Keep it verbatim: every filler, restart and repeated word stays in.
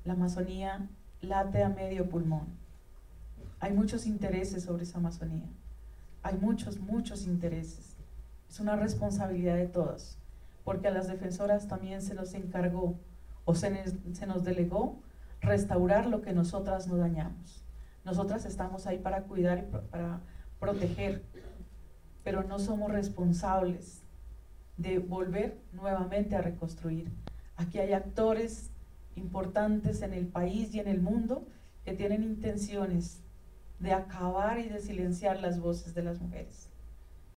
La Amazonía late a medio pulmón. Hay muchos intereses sobre esa Amazonía. Hay muchos, muchos intereses. Es una responsabilidad de todos, porque a las defensoras también se nos encargó o se, ne- se nos delegó restaurar lo que nosotras no dañamos. Nosotras estamos ahí para cuidar y pro- para proteger, pero no somos responsables de volver nuevamente a reconstruir. Aquí hay actores importantes en el país y en el mundo que tienen intenciones de acabar y de silenciar las voces de las mujeres.